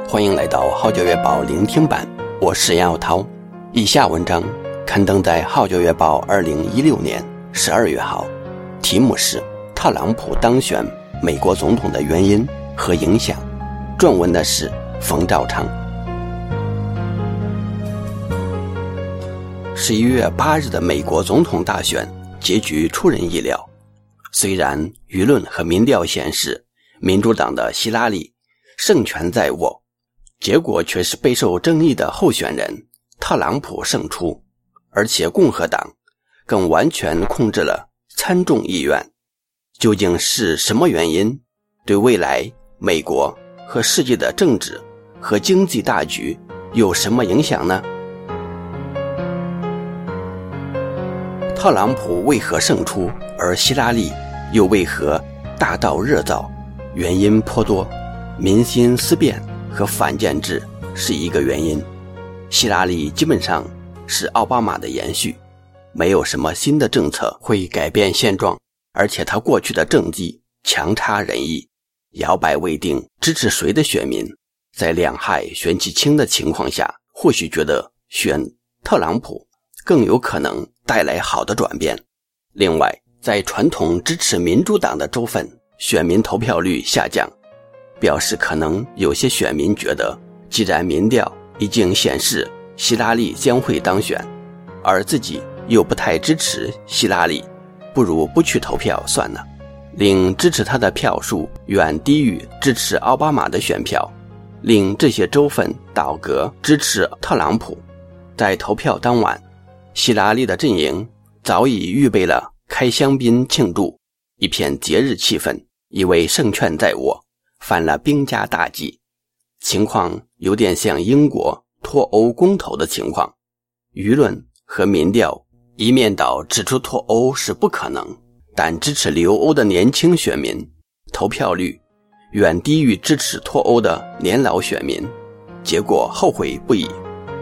欢迎来到号角月报聆听版，我是杨耀涛。以下文章刊登在号角月报2016年12月号，题目是特朗普当选美国总统的原因和影响，撰文的是冯兆昌。11月8日的美国总统大选结局出人意料，虽然舆论和民调显示民主党的希拉里胜权在握，结果却是备受争议的候选人特朗普胜出，而且共和党更完全控制了参众议院。究竟是什么原因对未来美国和世界的政治和经济大局有什么影响呢？特朗普为何胜出，而希拉里又为何大蹈热造？原因颇多，民心思变和反建制是一个原因。希拉里基本上是奥巴马的延续，没有什么新的政策会改变现状，而且他过去的政绩强差人意，摇摆未定，支持谁的选民在两害选其轻的情况下，或许觉得选特朗普更有可能带来好的转变。另外，在传统支持民主党的州份，选民投票率下降，表示可能有些选民觉得，既然民调已经显示希拉里将会当选，而自己又不太支持希拉里，不如不去投票算了，令支持他的票数远低于支持奥巴马的选票，令这些州份倒戈支持特朗普。在投票当晚，希拉里的阵营早已预备了开香槟庆祝，一片节日气氛，以为胜券在握，犯了兵家大忌。情况有点像英国脱欧公投的情况，舆论和民调一面倒指出脱欧是不可能，但支持留欧的年轻选民投票率远低于支持脱欧的年老选民，结果后悔不已。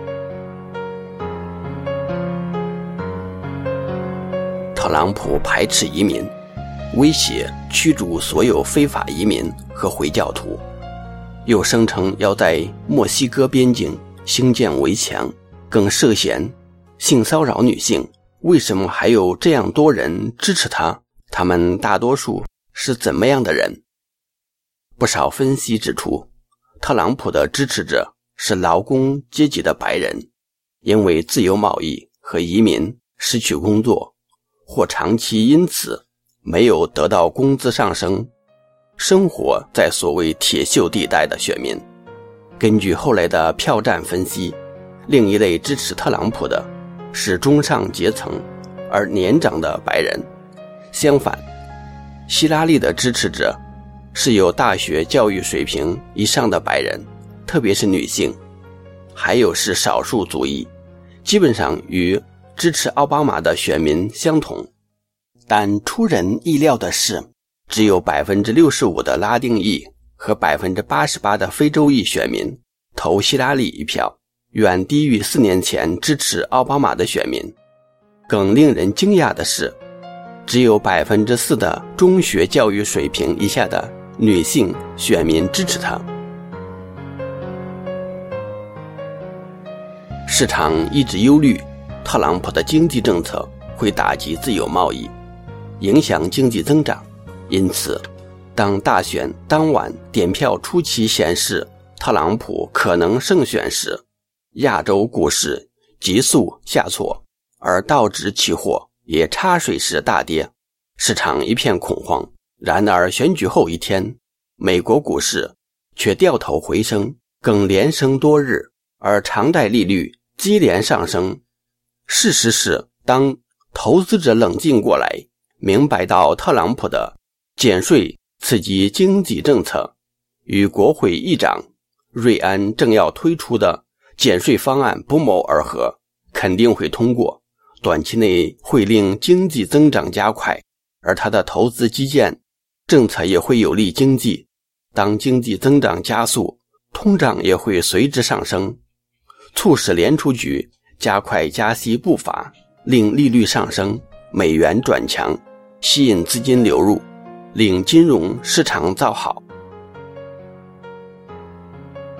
特朗普排斥移民，威胁驱逐所有非法移民和回教徒，又声称要在墨西哥边境兴建围墙，更涉嫌性骚扰女性。为什么还有这样多人支持他？他们大多数是怎么样的人？不少分析指出，特朗普的支持者是劳工阶级的白人，因为自由贸易和移民失去工作，或长期因此没有得到工资上升，生活在所谓铁锈地带的选民。根据后来的票站分析，另一类支持特朗普的是中上阶层而年长的白人。相反，希拉里的支持者是有大学教育水平以上的白人，特别是女性，还有是少数族裔，基本上与支持奥巴马的选民相同。但出人意料的是，只有 65% 的拉丁裔和 88% 的非洲裔选民投希拉里一票，远低于4年前支持奥巴马的选民。更令人惊讶的是，只有 4% 的中学教育水平以下的女性选民支持他。市场一直忧虑特朗普的经济政策会打击自由贸易，影响经济增长。因此，当大选当晚点票初期显示特朗普可能胜选时，亚洲股市急速下挫，而道指期货也插水式大跌，市场一片恐慌。然而选举后一天，美国股市却掉头回升，更连升多日，而长债利率接连上升。事实是，当投资者冷静过来，明白到特朗普的减税刺激经济政策与国会议长瑞安正要推出的减税方案不谋而合，肯定会通过，短期内会令经济增长加快，而他的投资基建政策也会有利经济。当经济增长加速，通胀也会随之上升，促使联储局加快加息步伐，令利率上升，美元转强，吸引资金流入，令金融市场造好。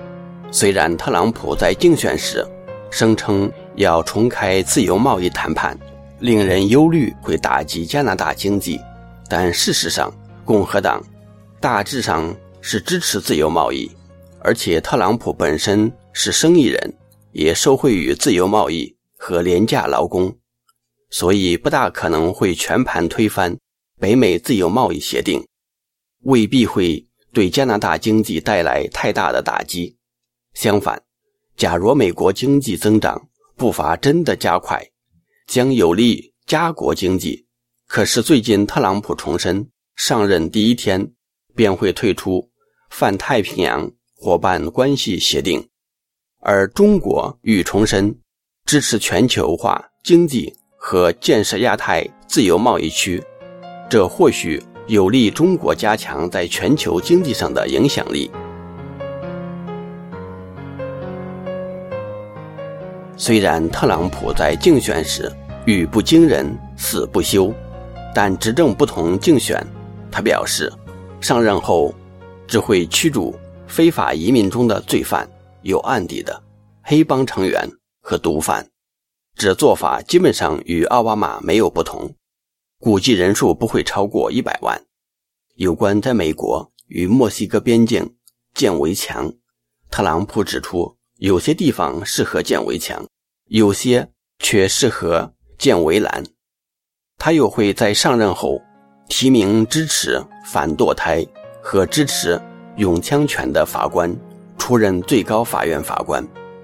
虽然特朗普在竞选时声称要重开自由贸易谈判，令人忧虑会打击加拿大经济，但事实上共和党大致上是支持自由贸易，而且特朗普本身是生意人，也受惠于自由贸易和廉价劳工，所以不大可能会全盘推翻北美自由贸易协定，未必会对加拿大经济带来太大的打击。相反，假如美国经济增长步伐真的加快，将有利加国经济。可是最近特朗普重申，上任第一天便会退出泛太平洋伙伴关系协定，而中国欲重申支持全球化经济和建设亚太自由贸易区，这或许有利中国加强在全球经济上的影响力。虽然特朗普在竞选时语不惊人死不休，但执政不同竞选，他表示上任后只会驱逐非法移民中的罪犯、有案底的黑帮成员和毒贩，这做法基本上与奥巴马没有不同，估计人数不会超过100万。有关在美国与墨西哥边境建围墙，特朗普指出有些地方适合建围墙，有些却适合建围栏。他又会在上任后提名支持反堕胎和支持拥枪权的法官出任最高法院法官。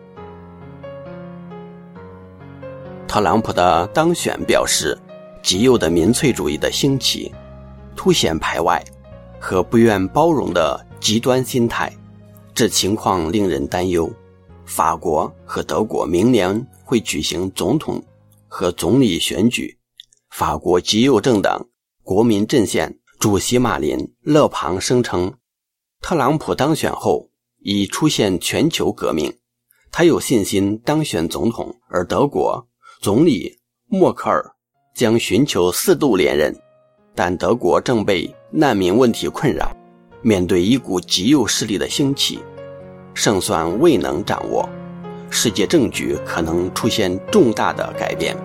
特朗普的当选表示，极右的民粹主义的兴起凸显排外和不愿包容的极端心态，这情况令人担忧。法国和德国明年会举行总统和总理选举，法国极右政党国民阵线主席马林·勒庞声称，特朗普当选后已出现全球革命，他有信心当选总统，而德国总理默克尔将寻求4度连任，但德国正被难民问题困扰，面对一股极右势力的兴起，胜算未能掌握，世界政局可能出现重大的改变。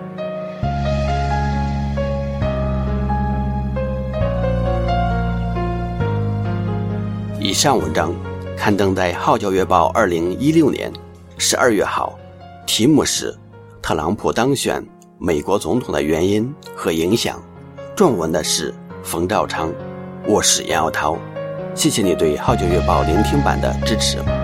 以上文章刊登在《号角月报》2016年12月号，题目是特朗普当选美国总统的原因和影响，撰文的是冯兆昌，我是杨耀涛，谢谢你对《号角月报》聆听版的支持。